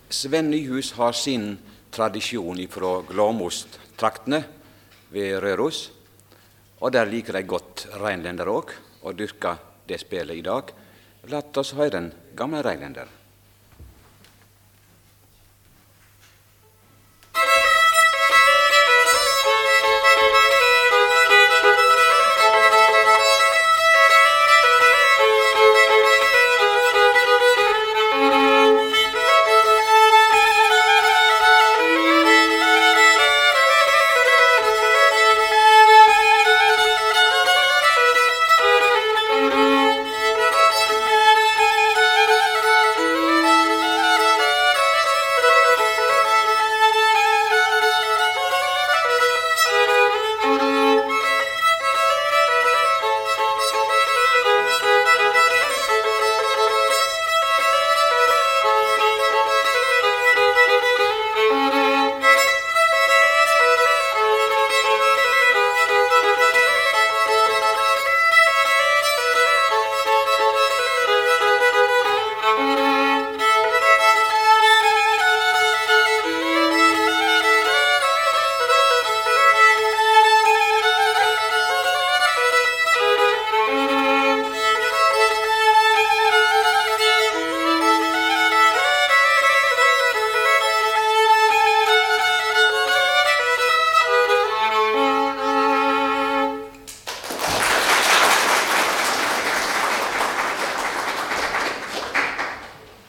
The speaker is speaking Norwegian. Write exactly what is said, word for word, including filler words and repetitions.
Sven Nyhus har sin tradisjon fra Glåmos-traktene ved Røros, og der liker de godt reinlender òg, og dyrker det spelet i dag. La oss høre en gammel reinlender.